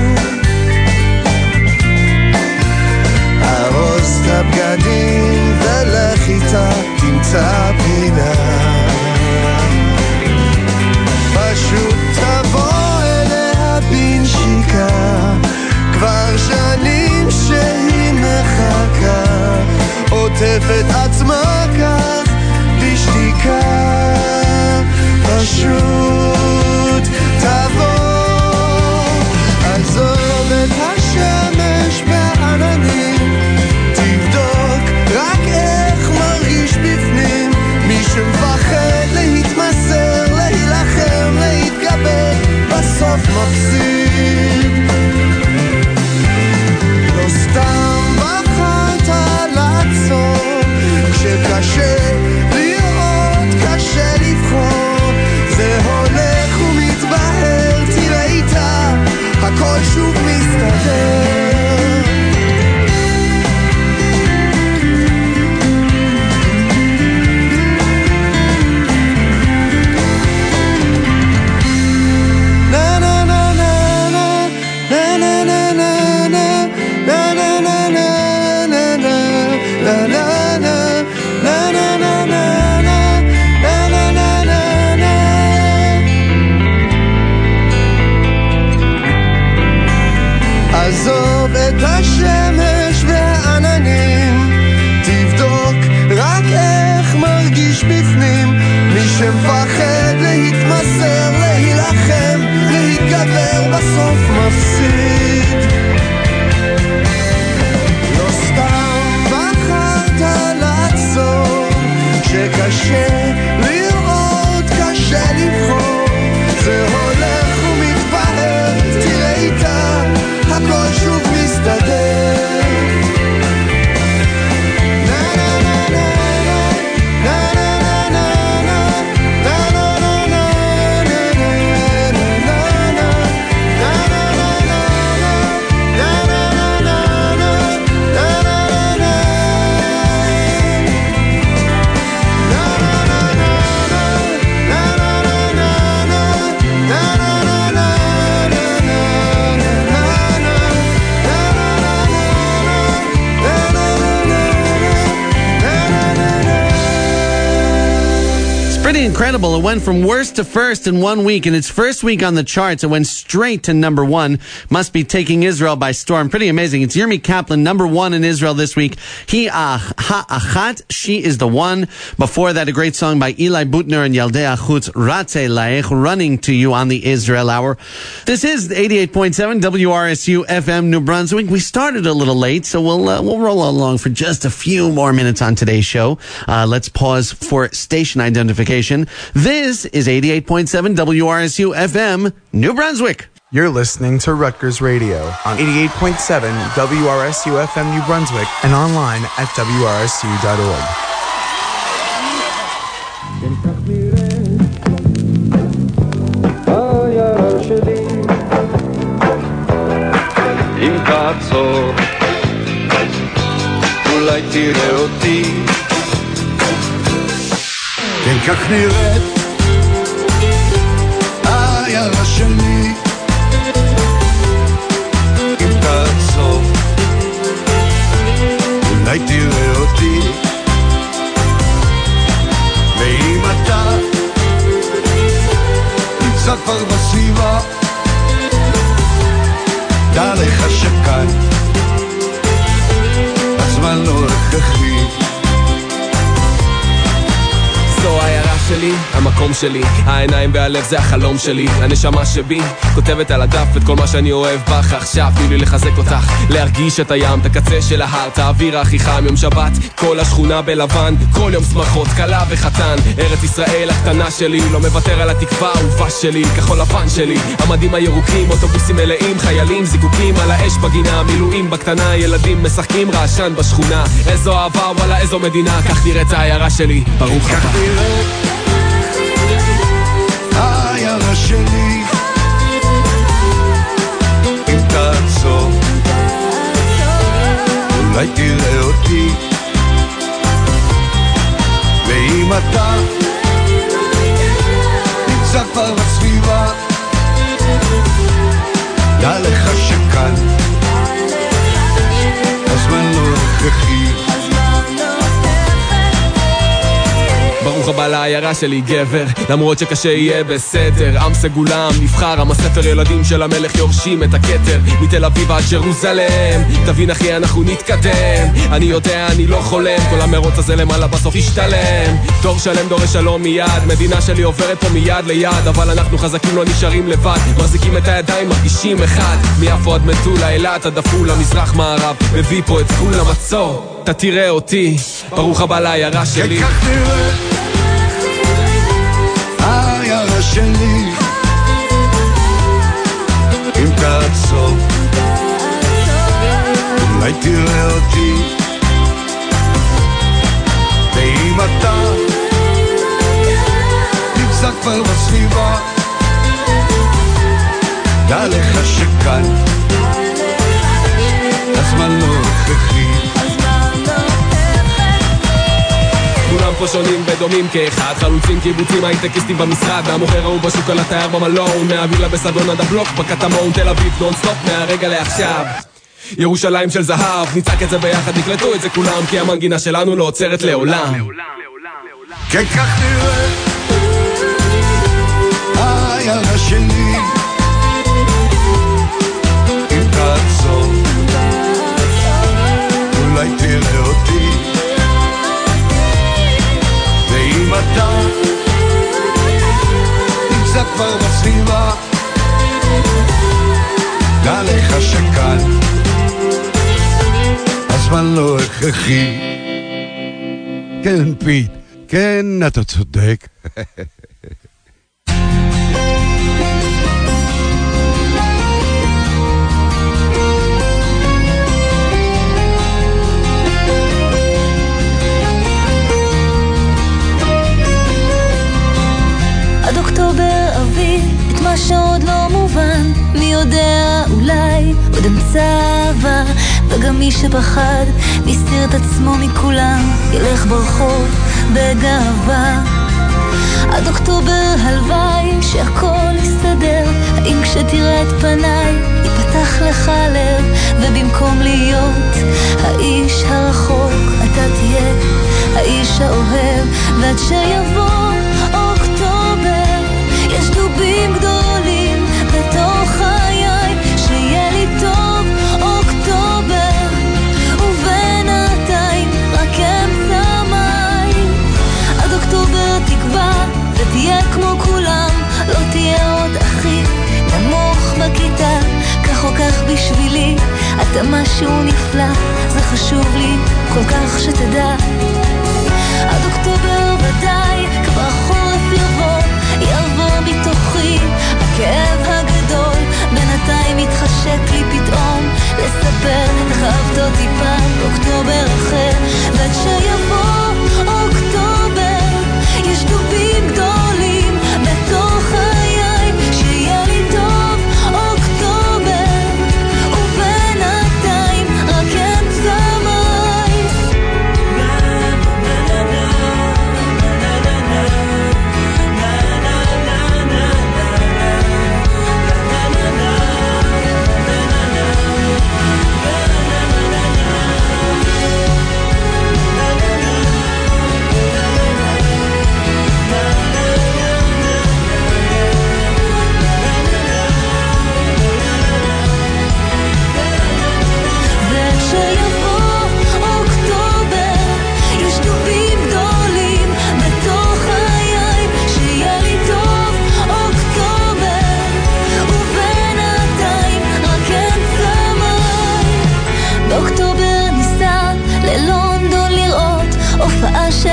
ארוז את הבגדים ולך איתה תמצא פינה. פשוט תבוא אליה בנשיקה, כבר שנים שהיא מחכה, עוטפת עצמה כך בשתיקה. פשוט תבוא, עזוב את השמש בעננים, תבדוק רק איך מרגיש בפנים. מי שמפחד להתמסר, להילחם, להתגבר, בסוף מפסיד. לא סתם בחרת לעצור, כשקשה לראות, קשה לבחור. זה הולך ומתבהר, תראה איתה, הכל שוב מסתדר. עזוב את השמש והעננים, תבדוק רק איך מרגיש בפנים. מי שמפחד להתמסר, להילחם, להתגבר, בסוף מפסיד. לא סתם בחרת לעצור, כשקשה לראות, קשה לבחור. זה הולך ומתפהר, תראה איתה, הכל שוב מסתדר. Incredible. It went from worst to first in 1 week. In its first week on the charts, it went straight to number one. Must be taking Israel by storm. Pretty amazing. It's Yirmi Kaplan, number one in Israel this week. Hi Achat, she is the one. Before that, a great song by Eli Butner and Yaldei Achutz Ratzelech, running to you on the Israel Hour. This is 88.7 WRSU FM New Brunswick. We started a little late, so we'll roll along for just a few more minutes on today's show. Let's pause for station identification. This is 88.7 WRSU FM, New Brunswick. You're listening to Rutgers Radio on 88.7 WRSU FM New Brunswick and online at WRSU.org. תראה אותי. כן, כך נראית העיירה שלי, אם תעצור אולי תראה אותי. ואם אתה נמצא כבר בסביבה, דע לך שכאן הזמן לא הכרחי. זו העיירה שלי, המקום שלי, העיניים והלב זה החלום שלי. הנשמה שבי כותבת על הדף את כל מה שאני אוהב בך. עכשיו תני לי לחזק אותך, להרגיש את הים, את הקצה של ההר, את האוויר הכי חם. יום שבת, כל השכונה בלבן, כל יום שמחות, כלה וחתן. ארץ ישראל הקטנה שלי, לא מוותר על התקווה האהובה שלי, כחול לבן שלי, המדים הירוקים, אוטובוסים מלאים, חיילים זיקוקים על האש בגינה, מילואים בקטנה, ילדים משחקים רעשן בשכונה. איזו אהבה, וואלה איזו מדינה, כך נראית העיירה שלי. ברוך הבא. העיירה שלי, אם תעצור אולי תראה אותי. ואם אתה נמצא כבר בסביבה, דע לך שכאן הזמן לא הכרחי. ברוך הבא לעיירה שלי גבר, למרות שקשה יהיה בסדר. עם סגולם, נבחר, עם הספר ילדים של המלך יורשים את הכתר. מתל אביב עד ג'רוזלם, תבין אחי אנחנו נתקדם. אני יודע אני לא חולם, כל המרוץ הזה למעלה בסוף ישתלם. תור שלם דורש שלום מיד, מדינה שלי עוברת פה מיד ליד. אבל אנחנו חזקים לא נשארים לבד, מחזיקים את הידיים מרגישים אחד. מיפו עד מטולה, אילת עד עפולה, מזרח מערב, מביא פה את כולם עצור. אתה תראה אותי, ברוך הבא לעיירה שלי. כך נראה העיירה שלי, אם תעצור אולי תראה אותי. ואם אתה נמצא כבר בסביבה, דע לך שכאן הזמן לא הכרחי. כולם פה שונים ודומים כאחד, חלוצים, קיבוצים, הייטקיסטים במשרד, והמוכר ההוא בשוק על התייר במלון, מהווילה בסדון עד הבלוק בקטמון, תל אביב נונסטופ מהרגע לעכשיו. ירושלים של זהב, ניצק את זה ביחד, נקלטו את זה כולם, כי המנגינה שלנו לא עוצרת לעולם. כן, כך נראה העיירה שלי, אם תעצור אולי תראה אותי. ואם אתה נמצא כבר בסביבה, דע לך שכאן הזמן לא הכרחי. כן פיט, כן אתה צודק. עד אוקטובר אביא את מה שעוד לא מובן, מי יודע אולי עוד אמצע, וגם מי שפחד מסתיר את עצמו מכולם ילך ברחוב בגאווה. עד אוקטובר הלוואי שהכל יסתדר, האם כשתראה את פניי ייפתח לך לב, ובמקום להיות האיש הרחוק אתה תהיה האיש האוהב. ועד שיבוא אוקטובר יש דובים גדולים בתוך חיי, שיהיה לי טוב אוקטובר, ובינתיים רק אמצע מאי. עד אוקטובר תקבע ותהיה כמו כולם, לא תהיה עוד אחי נמוך בכיתה. כך או כך בשבילי אתה משהו נפלא, זה חשוב לי כל כך שתדע. עד אוקטובר ודאי כבר חורף יבוא בתוכי הכאב הגדול, בינתיים מתחשק לי פתאום לספר איך אהבת אותי פעם באוקטובר אחר. ועד שיבוא אוקטובר יש דובים גדולים בתוך חיי, שיהיה לי טוב אוקטובר, ובינתיים רק אמצע מאי.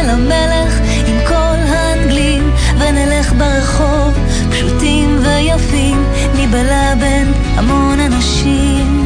המלך עם כל האנגלים, ונלך ברחוב פשוטים ויפים, ניבלה בין המון אנשים.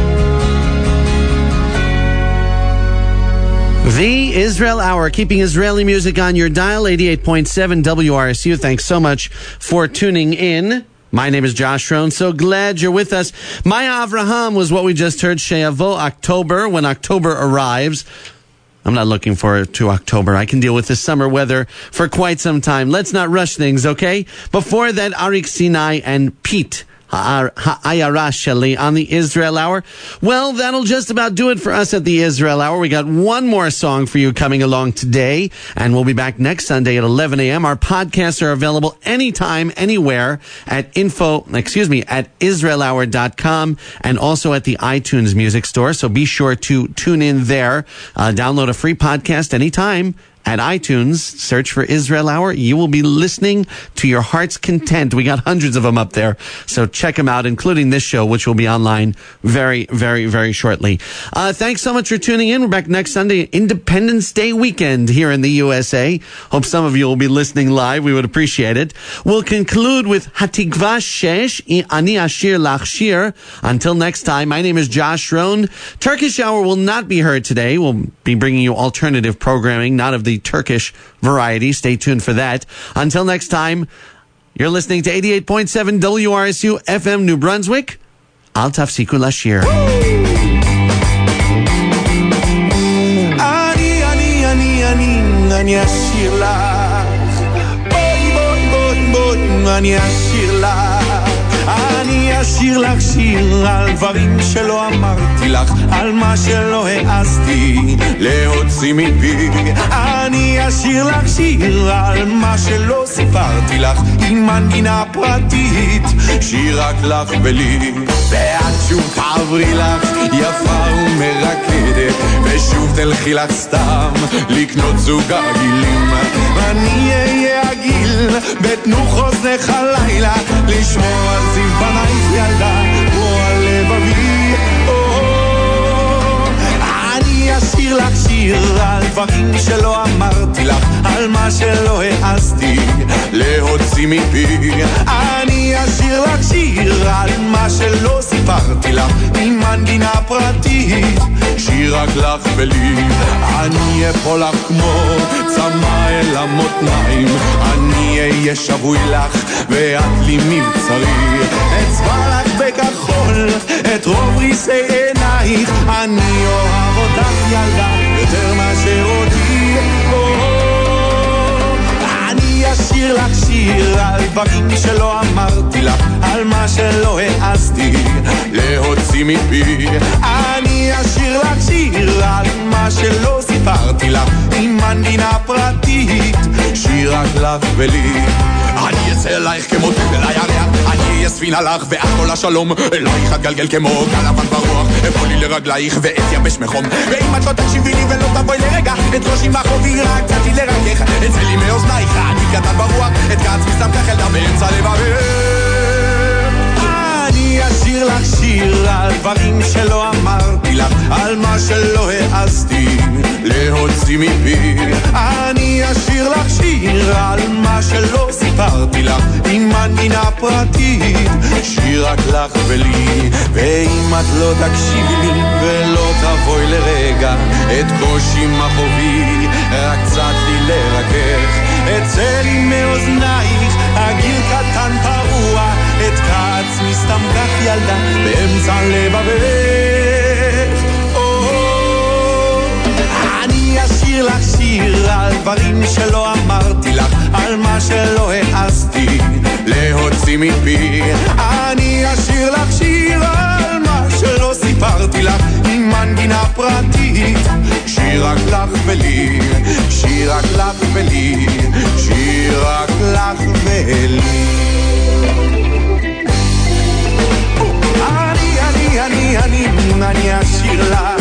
The Israel Hour, keeping Israeli music on your dial, 88.7 WRSU. Thanks so much for tuning in. My name is Josh Rohn. So glad you're with us. Maya Avraham was what we just heard. She'avo October, when October arrives. I'm not looking forward to October. I can deal with the summer weather for quite some time. Let's not rush things, okay? Before that, Arik Sinai and Pete Ha'ayara Sheli on the Israel Hour. Well, that'll just about do it for us at the Israel Hour. We got one more song for you coming along today, and we'll be back next Sunday at 11 a.m. Our podcasts are available anytime, anywhere at israelhour.com and also at the iTunes Music Store. So be sure to tune in there. Download a free podcast anytime at iTunes. Search for Israel Hour. You will be listening to your heart's content. We got hundreds of them up there, so check them out, including this show, which will be online very, very, very shortly. Thanks so much for tuning in. We're back next Sunday, Independence Day weekend here in the USA. Hope some of you will be listening live. We would appreciate it. We'll conclude with Hatikva Shesh, Ani Ashir Lach Shir. Until next time, my name is Josh Rohn. Turkish Hour will not be heard today. We'll be bringing you alternative programming, not of the Turkish variety. Stay tuned for that. Until next time, you're listening to 88.7 WRSU FM New Brunswick. Al tafsiku lashir. אני אשיר לך, בואי אני אשיר לך, אני אשיר לך שיר על דברים שלא אמרתי לך, על מה שלא העזתי להוציא מפי. אני אשיר לך שיר על מה שלא סיפרתי לך, עם מנגינה פרטית, שיר רק לך ולי. ואת שוב תעברי לך יפה ומרקדת, ושוב תלכי לך סתם לקנות זוג הגילים. אני אהיה הגיל בתנו חוזנך הלילה, לשמור על צבענייך ילדה כמו על לבבי. אני אשיר לך שיר על דברים שלא אמרתי לך, על מה שלא העזתי להוציא מפי. אני אשיר לך שיר על מה שלא סיפרתי לך, עם מנגינה פרטית, שיר רק לך ולי. אני אפול לך כמו צמא אל המותניים, אני אהיה שבוי לך ואת לי מבצרי. אצבע לך בכחול את רוב ריסי עינייך, אני אוהב אותך ילדה יותר מאשר אותי. אני אשיר לך שיר על דברים שלא אמרתי לך, על מה שלא העזתי להוציא מפי. אני אשיר לך שיר על מה שלא סיפרתי לך, עם מנגינה פרטית, שיר רק לך ולי. אני אצא אלייך כמו דגל הירח, אני אהיה ספינה לך ואת כל השלום, אלייך אתגלגל כמו גל לבן ברוח, אפול לי לרגלייך ואת יבש מחום. ואם את לא תקשיבי לי ולא תבואי לרגע, את ראשי מחובי רק קצתי לרגך, אצא לי מאוזנייך, אני קטן ברוח, את קצמי שמתך ילדה באמצע לבבר. אני אשיר לך שיר על דברים שלא אמרתי לך, על מה שלא העזתי להוציא מפי. אני אשיר לך שיר על מה שלא סיפרתי לך, עם מנגינה פרטית, שיר רק לך ולי. ואם את לא תקשיבי לי ולא תבואי לרגע, את קושי מחובי רק קצת לי לרכך, אצא לי מאוזנייך הגיל קטן פרוע, את כעצמי סתם כך ילדה באמצע לבבך. אני אשיר לך שיר על דברים שלא אמרתי לך, על מה שלא העזתי להוציא מפי. אני אשיר לך שיר על מה שלא סיפרתי לך, עם מנגינה פרטית, שיר רק לך ולי, שיר רק לך ולי, שיר רק לך ולי. אני אשיר לך